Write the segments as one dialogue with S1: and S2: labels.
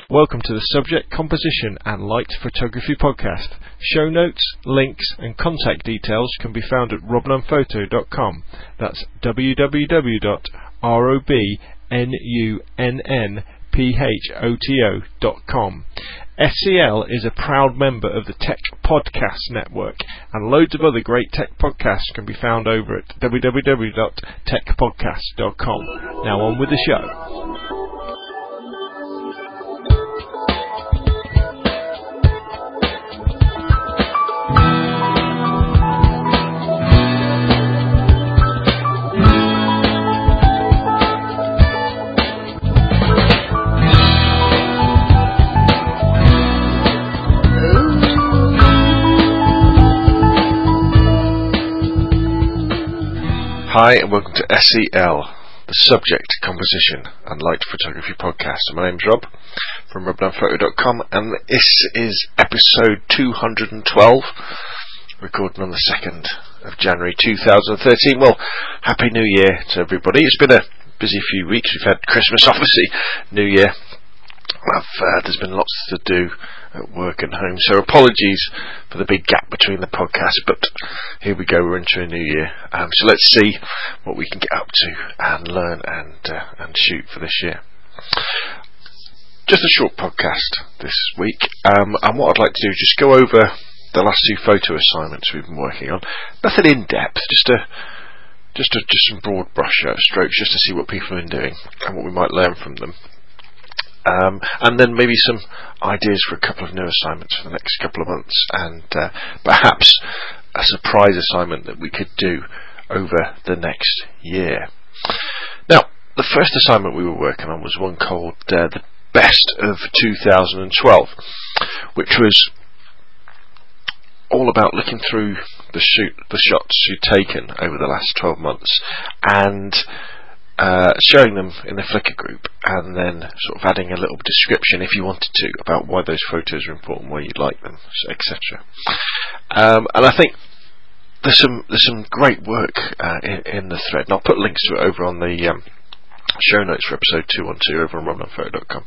S1: Welcome to the Subject, Composition and Light Photography Podcast. Show notes, links and contact details can be found at robnunnphoto.com. That's www.robnunnphoto.com. SCL is a proud member of the Tech Podcast Network, and loads of other great tech podcasts can be found over at www.techpodcast.com. Now on with the show.
S2: Hi and welcome to SCL, the Subject, Composition and Light Photography Podcast. My name's Rob from robnunnphoto.com, and this is episode 212, recording on the 2nd of January 2013. Well, Happy New Year to everybody. It's been a busy few weeks. We've had Christmas, obviously, New Year. There's been lots to do at work and home, so apologies for the big gap between the podcasts, but here we go, we're into a new year, so let's see what we can get up to and learn and shoot for this year. Just a short podcast this week, and what I'd like to do is just go over the last two photo assignments we've been working on. Nothing in depth, just some broad brush strokes, just to see what people have been doing and what we might learn from them. And then maybe some ideas for a couple of new assignments for the next couple of months, and perhaps a surprise assignment that we could do over the next year. Now, the first assignment we were working on was one called The Best of 2012, which was all about looking through the shots you'd taken over the last 12 months and showing them in the Flickr group, and then sort of adding a little description if you wanted to about why those photos are important, why you like them, etc. And I think there's some great work in the thread, and I'll put links to it over on the show notes for episode 212 over on robnunnphoto.com.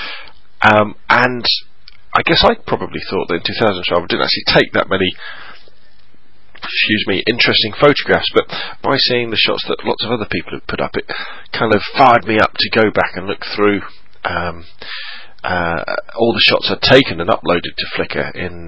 S2: And I guess I probably thought that in 2012 I didn't actually take that many interesting photographs, but by seeing the shots that lots of other people had put up, it kind of fired me up to go back and look through all the shots I'd taken and uploaded to Flickr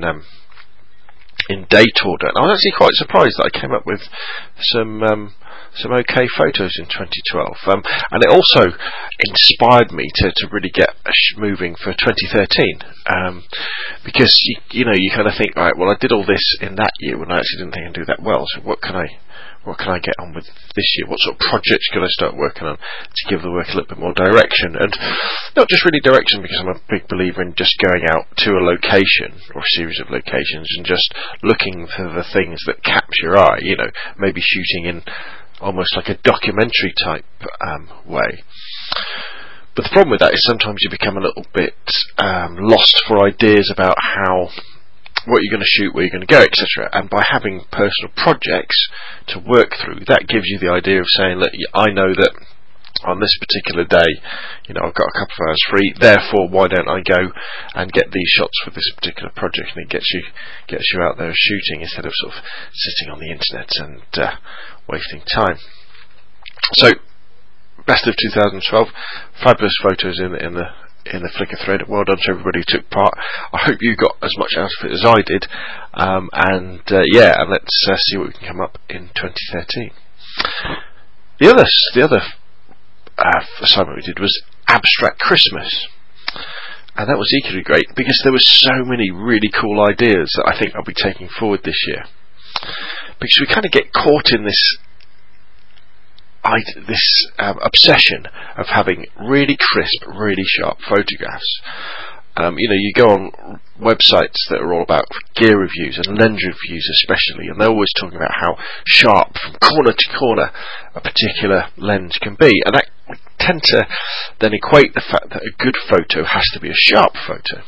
S2: in date order. And I was actually quite surprised that I came up with some okay photos in 2012, and it also inspired me to really get moving for 2013, because you kind of think, right, well, I did all this in that year when I actually didn't think I'd do that well, so what can I get on with this year? What sort of projects could I start working on to give the work a little bit more direction? And not just really direction, because I'm a big believer in just going out to a location or a series of locations and just looking for the things that catch your eye, maybe shooting in almost like a documentary type way. But the problem with that is sometimes you become a little bit lost for ideas about what you're going to shoot, where you're going to go, etc. And by having personal projects to work through, that gives you the idea of saying, look, I know that on this particular day, I've got a couple of hours free, therefore why don't I go and get these shots for this particular project, and it gets you out there shooting instead of sort of sitting on the internet and wasting time. So, best of 2012, fabulous photos in the Flickr thread. Well done to everybody who took part. I hope you got as much out of it as I did, and let's see what we can come up in 2013. The other assignment we did was Abstract Christmas, and that was equally great because there were so many really cool ideas that I think I'll be taking forward this year, because we kind of get caught in this obsession of having really crisp, really sharp photographs. You go on websites that are all about gear reviews and lens reviews especially, and they're always talking about how sharp from corner to corner a particular lens can be, and that we tend to then equate the fact that a good photo has to be a sharp photo.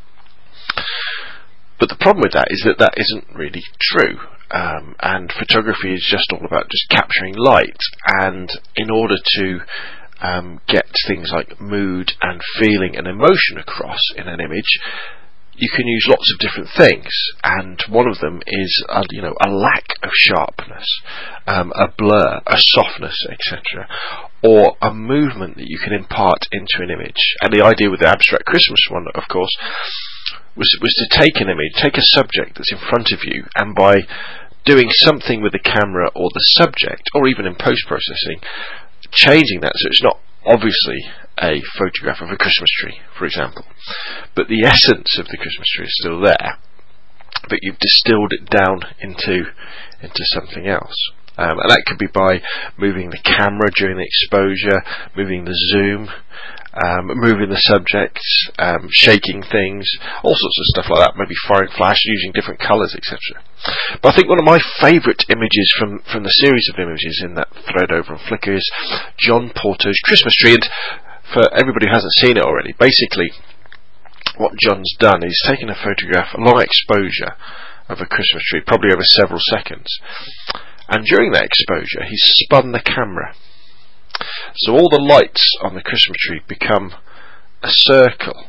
S2: But the problem with that is that isn't really true. And photography is just all about just capturing light, and in order to get things like mood and feeling and emotion across in an image, you can use lots of different things, and one of them is a lack of sharpness, a blur, a softness, etc., or a movement that you can impart into an image. And the idea with the abstract Christmas one, of course, was to take an image, take a subject that's in front of you, and by doing something with the camera or the subject, or even in post-processing, changing that so it's not obviously a photograph of a Christmas tree, for example, but the essence of the Christmas tree is still there, but you've distilled it down into something else. And that could be by moving the camera during the exposure, moving the zoom, moving the subjects, shaking things, all sorts of stuff like that, maybe firing flash, using different colours, etc. But I think one of my favourite images from the series of images in that thread over on Flickr is John Porto's Christmas tree. And for everybody who hasn't seen it already, basically what John's done is taken a photograph, a long exposure of a Christmas tree, probably over several seconds, and during that exposure he's spun the camera. So all the lights on the Christmas tree become a circle.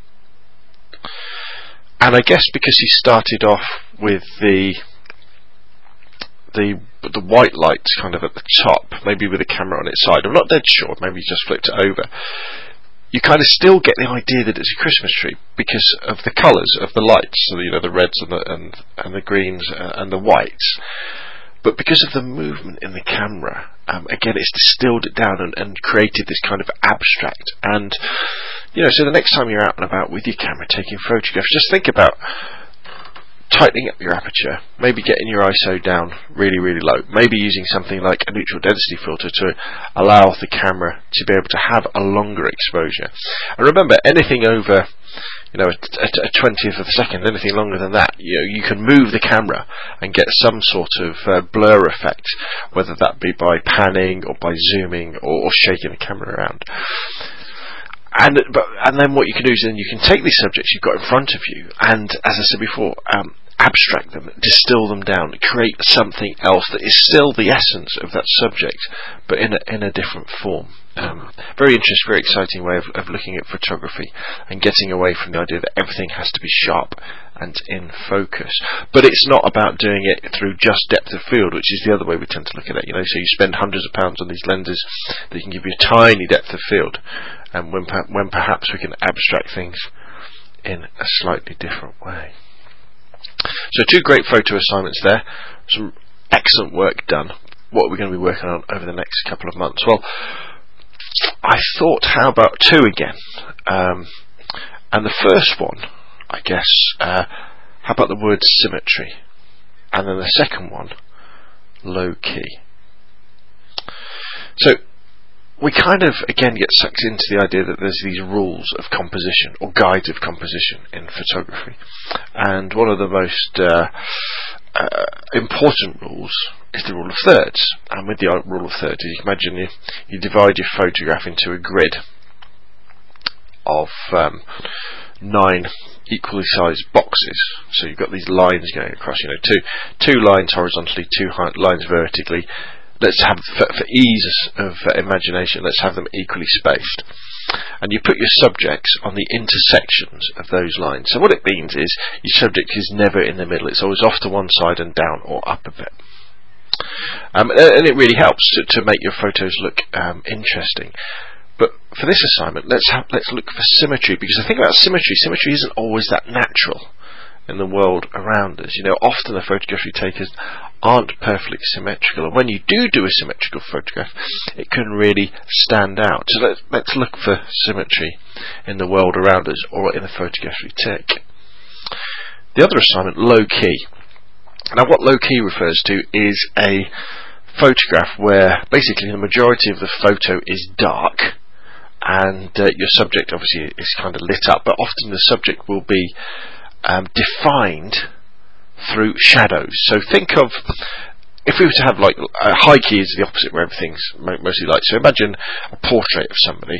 S2: And I guess because he started off with the white lights kind of at the top, maybe with the camera on its side, I'm not dead sure, maybe he just flipped it over, you kind of still get the idea that it's a Christmas tree because of the colours of the lights, so the reds and the greens and the whites. But because of the movement in the camera, again, it's distilled it down and created this kind of abstract. And, so the next time you're out and about with your camera taking photographs, just think about tightening up your aperture, maybe getting your ISO down really, really low, maybe using something like a neutral density filter to allow the camera to be able to have a longer exposure. And remember, anything over a 20th of a second, anything longer than that, you can move the camera and get some sort of blur effect, whether that be by panning or by zooming or shaking the camera around. And then what you can do is then you can take these subjects you've got in front of you and, as I said before, abstract them, distill them down, create something else that is still the essence of that subject, but in a different form. Very interesting, very exciting way of looking at photography and getting away from the idea that everything has to be sharp and in focus. But it's not about doing it through just depth of field, which is the other way we tend to look at it. So you spend hundreds of pounds on these lenses that can give you a tiny depth of field, and when perhaps we can abstract things in a slightly different way. So 2 great photo assignments there, some excellent work done. What are we going to be working on over the next couple of months? Well, I thought, how about 2 again? And the first one, I guess, how about the word symmetry? And then the second one, low key. So we kind of, again, get sucked into the idea that there's these rules of composition, or guides of composition in photography. And one of the most important rules is the rule of thirds. And with the rule of thirds, you can imagine you divide your photograph into a grid of 9 equally sized boxes. So you've got these lines going across, two lines horizontally, 2 lines vertically. Let's have, for ease of imagination, let's have them equally spaced. And you put your subjects on the intersections of those lines. So what it means is your subject is never in the middle. It's always off to one side and down or up a bit. And it really helps to make your photos look interesting. But for this assignment, let's look for symmetry, because the thing about symmetry isn't always that natural in the world around us. Often the photographs we take aren't perfectly symmetrical, and when you do a symmetrical photograph, it can really stand out. So let's look for symmetry in the world around us, or in the photographs we take. The other assignment, low key. Now, what low key refers to is a photograph where basically the majority of the photo is dark, and your subject obviously is kind of lit up, but often the subject will be defined through shadows. So think of, if we were to have high key is the opposite, where everything's mostly light. So imagine a portrait of somebody,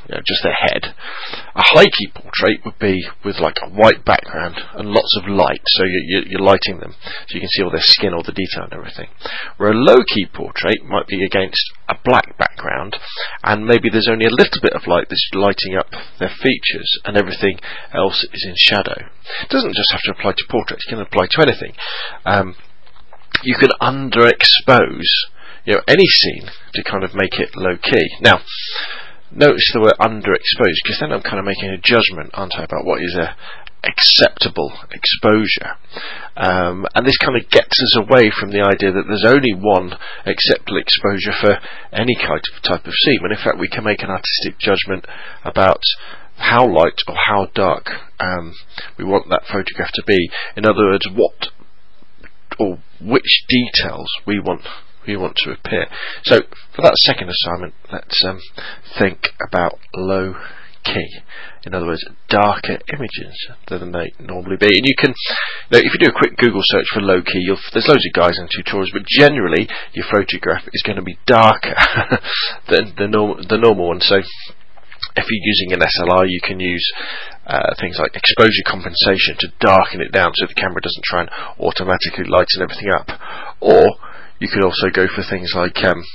S2: just their head. A high key portrait would be with like a white background and lots of light, so you're lighting them, so you can see all their skin, all the detail and everything. Where a low key portrait might be against a black background, and maybe there's only a little bit of light that's lighting up their features, and everything else is in shadow. It doesn't just have to apply to portraits; it can apply to anything. You can underexpose any scene to kind of make it low key. Now, notice the word underexposed, because then I'm kind of making a judgment, aren't I, about what is a acceptable exposure. And this kind of gets us away from the idea that there's only one acceptable exposure for any type of scene, when in fact we can make an artistic judgment about how light or how dark we want that photograph to be. In other words, what or which details we want to appear. So for that second assignment, let's think about low key. In other words, darker images than they normally be. And you can, if you do a quick Google search for low key, there's loads of guides and tutorials, but generally your photograph is going to be darker than the normal one. So if you're using an SLR, you can use things like exposure compensation to darken it down so the camera doesn't try and automatically lighten everything up. Or you could also go for things like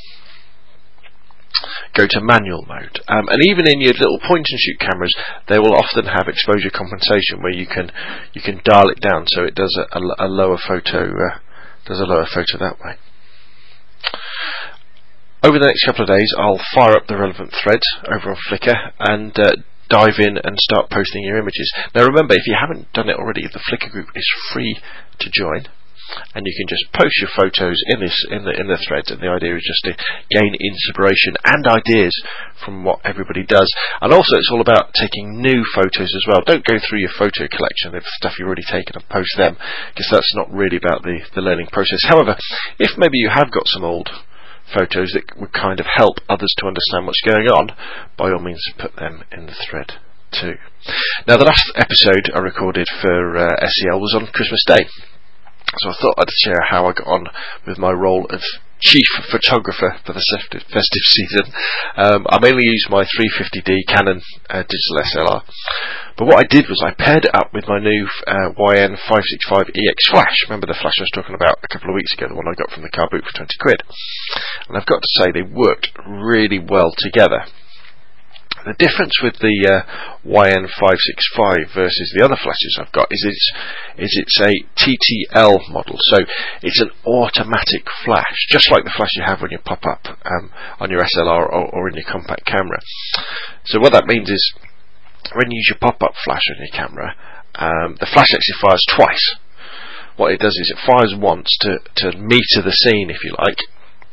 S2: go to manual mode, and even in your little point and shoot cameras, they will often have exposure compensation where you can dial it down so it does a lower photo that way. Over the next couple of days, I'll fire up the relevant threads over on Flickr and dive in and start posting your images. Now remember, if you haven't done it already, the Flickr group is free to join, and you can just post your photos in the threads, and the idea is just to gain inspiration and ideas from what everybody does. And also it's all about taking new photos as well. Don't go through your photo collection of stuff you've already taken and post them, because that's not really about the learning process. However, if maybe you have got some old photos that would kind of help others to understand what's going on, by all means put them in the thread too. Now the last episode I recorded for SEL was on Christmas Day, so I thought I'd share how I got on with my role as chief photographer for the festive season. I mainly use my 350D Canon digital SLR, but what I did was I paired it up with my new YN565EX flash. Remember the flash I was talking about a couple of weeks ago, the one I got from the car boot for 20 quid. And I've got to say they worked really well together. The difference with the YN565 versus the other flashes I've got is it's a TTL model, so it's an automatic flash, just like the flash you have when you pop up on your SLR or in your compact camera. So what that means is, when you use your pop-up flash on your camera, the flash actually fires twice. What it does is it fires once to meter the scene, if you like,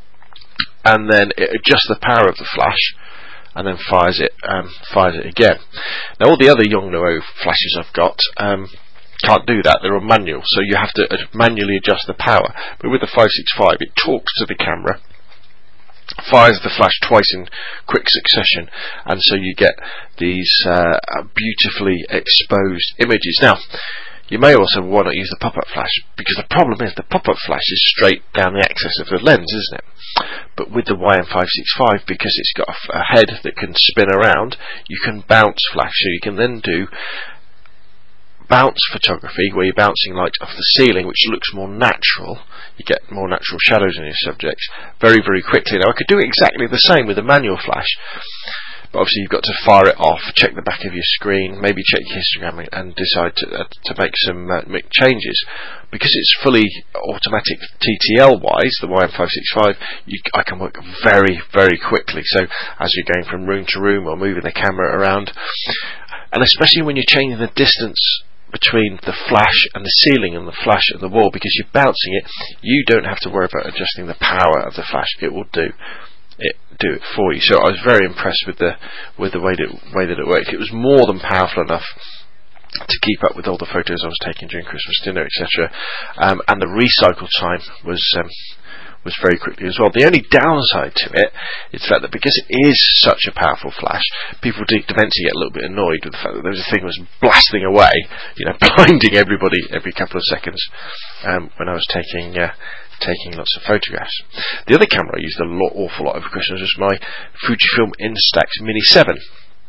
S2: and then it adjusts the power of the flash, and then fires it again. Now all the other Yongnuo flashes I've got can't do that. They're on manual, so you have to manually adjust the power. But with the 565, it talks to the camera, fires the flash twice in quick succession, and so you get these beautifully exposed images. Now, you may also want to use the pop-up flash, because the problem is the pop-up flash is straight down the axis of the lens, isn't it? But with the YN565, because it's got a head that can spin around, you can bounce flash, so you can then do bounce photography where you're bouncing light off the ceiling, which looks more natural. You get more natural shadows in your subjects very, very quickly. Now I could do exactly the same with a manual flash, but obviously you've got to fire it off, check the back of your screen, maybe check your histogram and decide to make some changes. Because it's fully automatic TTL wise, the YN565, I can work very, very quickly. So as you're going from room to room or moving the camera around, and especially when you're changing the distance between the flash and the ceiling and the flash and the wall, because you're bouncing it, you don't have to worry about adjusting the power of the flash. It will do it for you. So I was very impressed with the way that it worked. It was more than powerful enough to keep up with all the photos I was taking during Christmas dinner, etc. And the recycle time was very quickly as well. The only downside to it is the fact that because it is such a powerful flash, people do tend to get a little bit annoyed with the fact that there was a thing that was blasting away, blinding everybody every couple of seconds when I was taking lots of photographs. The other camera I used an awful lot over Christmas was my Fujifilm Instax Mini 7.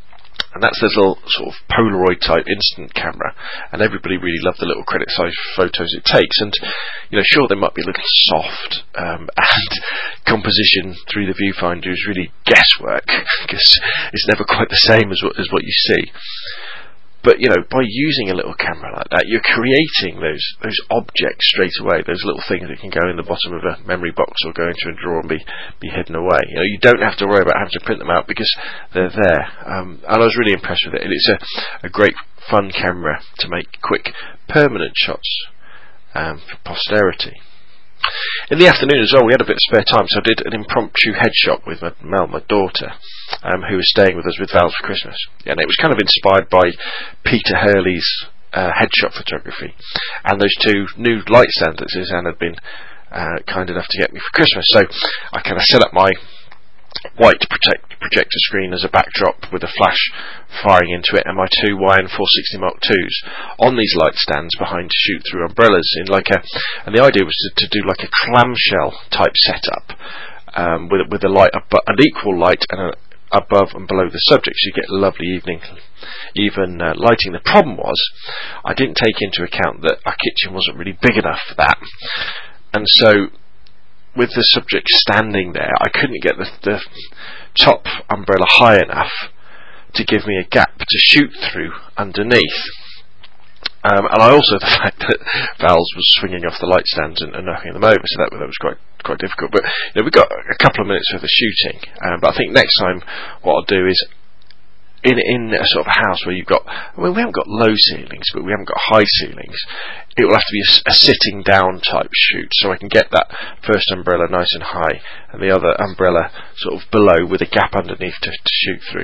S2: And that's this little sort of Polaroid type instant camera, and everybody really loved the little credit size photos it takes. And sure, they might be a little soft, and composition through the viewfinder is really guesswork because it's never quite the same as what you see. But by using a little camera like that, you're creating those objects straight away. Those little things that can go in the bottom of a memory box or go into a drawer and be hidden away. You don't have to worry about having to print them out because they're there. And I was really impressed with it. And it's a great fun camera to make quick, permanent shots for posterity. In the afternoon as well, we had a bit of spare time, so I did an impromptu headshot with Mel, my daughter, who was staying with us with Val for Christmas. And it was kind of inspired by Peter Hurley's headshot photography, and those two new light stands that Suzanne had been kind enough to get me for Christmas. So I kind of set up my white projector screen as a backdrop with a flash firing into it, and my two YN460 Mark IIs on these light stands behind to shoot through umbrellas and the idea was to do like a clamshell type setup with a light an equal light and above and below the subject, so you get lovely even lighting. The problem was I didn't take into account that our kitchen wasn't really big enough for that, and so with the subject standing there, I couldn't get the top umbrella high enough to give me a gap to shoot through underneath. And I also, the fact that Val's was swinging off the light stands and knocking them over, so that was quite difficult. But we've got a couple of minutes worth of shooting. But I think next time what I'll do is, in a sort of house where you've got, we haven't got low ceilings, but we haven't got high ceilings, it will have to be a sitting down type shoot, so I can get that first umbrella nice and high and the other umbrella sort of below with a gap underneath to shoot through.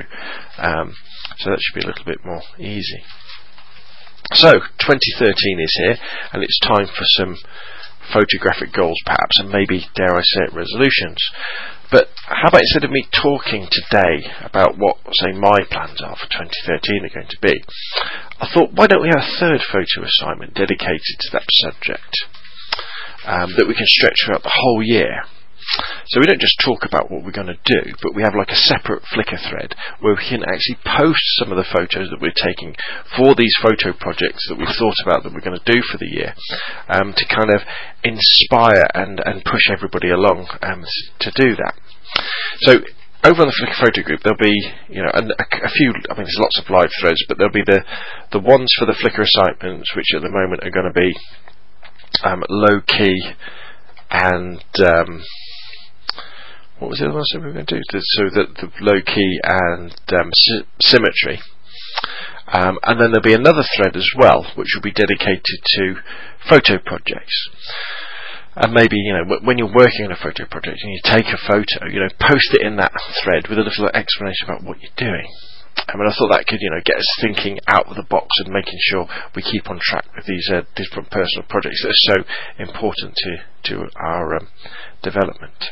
S2: So that should be a little bit more easy. So 2013 is here, and it's time for some photographic goals perhaps, and maybe, dare I say it, resolutions. But how about, instead of me talking today about what, say, my plans are for 2013 are going to be, I thought, why don't we have a third photo assignment dedicated to that subject that we can stretch throughout the whole year. So we don't just talk about what we're going to do, but we have like a separate Flickr thread where we can actually post some of the photos that we're taking for these photo projects that we've thought about that we're going to do for the year, to kind of inspire and push everybody along to do that. So over on the Flickr photo group, there'll be a few. I mean, there's lots of live threads, but there'll be the ones for the Flickr assignments, which at the moment are going to be low key and what was the other one we were going to do? So the low key and symmetry. And then there'll be another thread as well, which will be dedicated to photo projects. And maybe, when you're working on a photo project and you take a photo, post it in that thread with a little explanation about what you're doing. I mean, I thought that could, get us thinking out of the box and making sure we keep on track with these different personal projects that are so important to our development.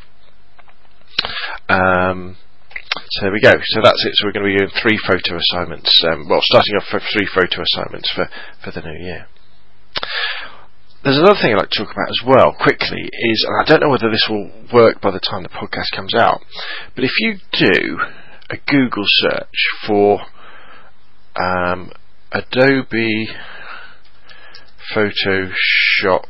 S2: So there we go. So that's it. So we're going to be doing 3 photo assignments. Starting off with 3 photo assignments for the new year. There's another thing I'd like to talk about as well, quickly, is, and I don't know whether this will work by the time the podcast comes out, but if you do a Google search for Adobe Photoshop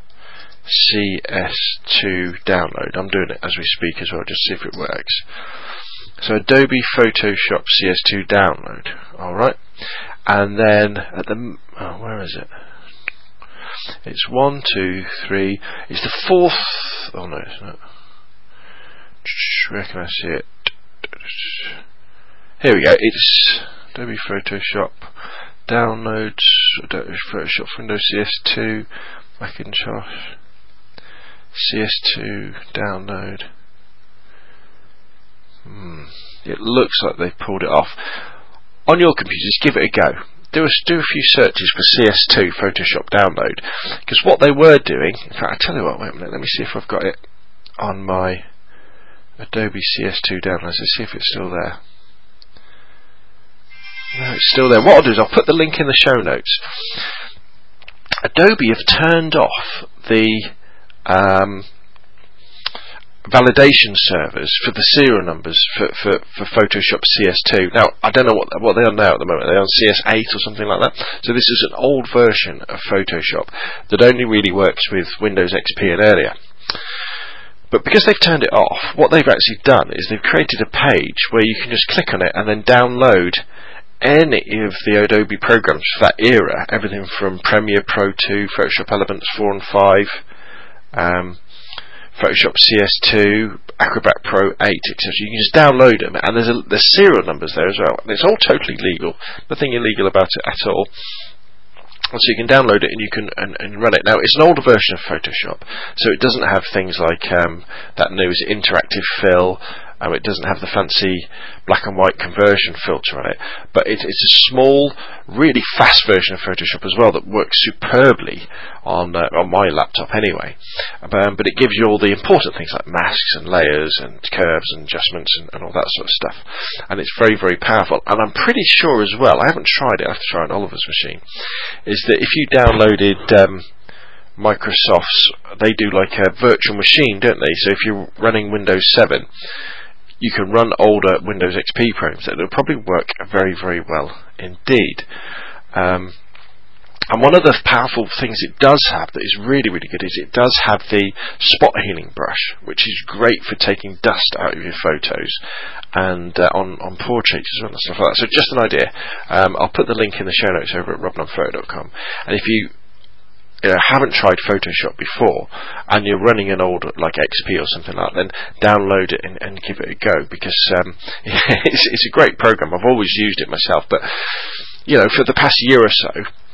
S2: CS2 download. I'm doing it as we speak as well, just see if it works. So Adobe Photoshop CS2 download. Alright. And then at the where is it? It's 1, 2, 3. It's the 4th. Oh no, it's not. Where can I see it? Here we go. It's Adobe Photoshop downloads. Adobe Photoshop for Windows CS2 Macintosh CS2 download. It looks like they've pulled it off. On your computers, give it a go. Do a few searches for CS2 Photoshop download, because what they were doing, in fact, I tell you what, wait a minute, let me see if I've got it on my Adobe CS2 downloads. Let's see if it's still there. No, it's still there. What I'll do is I'll put the link in the show notes. Adobe have turned off the validation servers for the serial numbers for Photoshop CS2. Now, I don't know what they are now at the moment. They're on CS8 or something like that. So this is an old version of Photoshop that only really works with Windows XP and earlier. But because they've turned it off, what they've actually done is they've created a page where you can just click on it and then download any of the Adobe programs for that era, everything from Premiere Pro 2, Photoshop Elements 4 and 5, Photoshop CS2, Acrobat Pro 8, etc. You can just download them, and there's serial numbers there as well. And it's all totally legal, nothing illegal about it at all. And so you can download it and you can and run it. Now, it's an older version of Photoshop, so it doesn't have things like that new interactive fill. It doesn't have the fancy black and white conversion filter on it, but it's a small, really fast version of Photoshop as well that works superbly on my laptop anyway. But it gives you all the important things like masks and layers and curves and adjustments and all that sort of stuff. And it's very, very powerful. And I'm pretty sure as well, I haven't tried it, I have to try it on Oliver's machine, is that if you downloaded Microsoft's, they do like a virtual machine, don't they? So if you're running Windows 7, you can run older Windows XP programs. It'll probably work very, very well indeed. And one of the powerful things it does have that is really, really good is it does have the spot healing brush, which is great for taking dust out of your photos and on portraits as well and stuff like that. So just an idea. I'll put the link in the show notes over at robnonphoto.com. And if you haven't tried Photoshop before and you're running an old like XP or something like that, then download it and give it a go, because it's a great program. I've always used it myself, but for the past year or so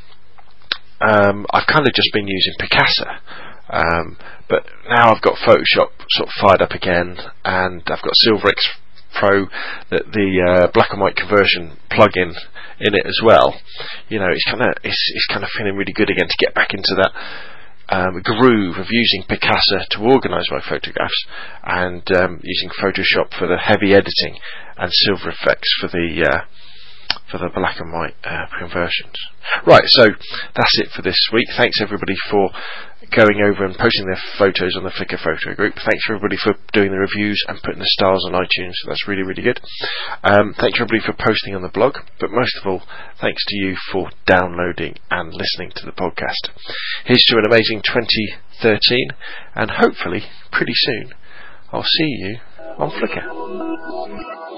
S2: I've kind of just been using Picasa, but now I've got Photoshop sort of fired up again, and I've got SilverX Pro, the black and white conversion plugin in it as well. It's kind of feeling really good again to get back into that groove of using Picasa to organise my photographs, and using Photoshop for the heavy editing, and SilverFX for the black and white conversions. Right, so that's it for this week. Thanks everybody for going over and posting their photos on the Flickr photo group. Thanks everybody for doing the reviews and putting the stars on iTunes. That's really, really good. Thanks everybody for posting on the blog, but most of all, thanks to you for downloading and listening to the podcast. Here's to an amazing 2013, and hopefully pretty soon I'll see you on Flickr.